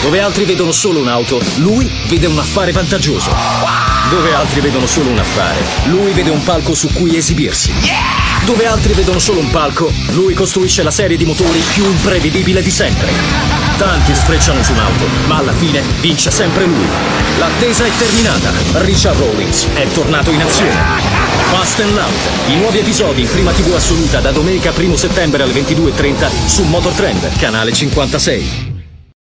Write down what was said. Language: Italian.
Dove altri vedono solo un'auto, lui vede un affare vantaggioso. Dove altri vedono solo un affare, lui vede un palco su cui esibirsi. Dove altri vedono solo un palco, lui costruisce la serie di motori più imprevedibile di sempre. Tanti sfrecciano su un'auto, ma alla fine vince sempre lui. L'attesa è terminata. Richard Rawlings è tornato in azione. Fast and Loud, i nuovi episodi in prima TV assoluta da domenica 1 settembre alle 22:30 su Motor Trend, canale 56.